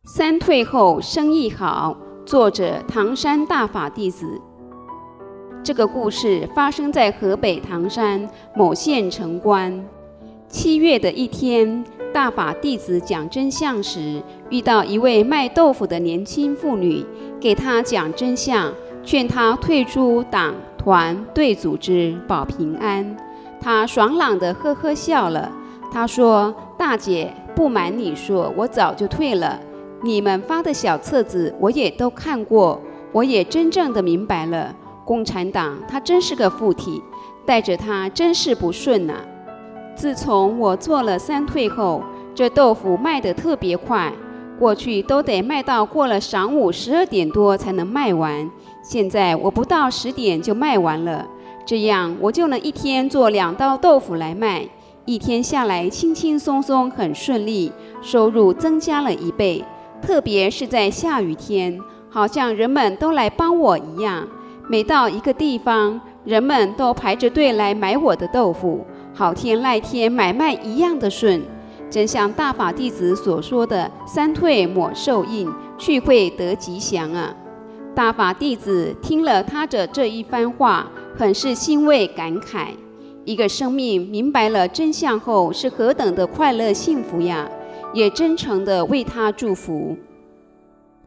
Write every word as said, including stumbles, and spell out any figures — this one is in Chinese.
三退后生意好，作者唐山大法弟子。这个故事发生在河北唐山某县城关。七月的一天，大法弟子讲真相时，遇到一位卖豆腐的年轻妇女，给他讲真相，劝他退出党团队组织，保平安。他爽朗地呵呵笑了。他说：“大姐，不瞒你说，我早就退了。你们发的小册子我也都看过，我也真正的明白了，共产党它真是个附体，带着它真是不顺呐、啊。自从我做了三退后，这豆腐卖得特别快，过去都得卖到过了晌午十二点多才能卖完，现在我不到十点就卖完了，这样我就能一天做两道豆腐来卖，一天下来轻轻松松，很顺利，收入增加了一倍。特别是在下雨天，好像人们都来帮我一样，每到一个地方，人们都排着队来买我的豆腐，好天赖天买卖一样的顺，真像大法弟子所说的三退抹寿印，去会得吉祥啊。大法弟子听了他的这一番话，很是欣慰感慨，一个生命明白了真相后是何等的快乐幸福呀，也真诚地为他祝福。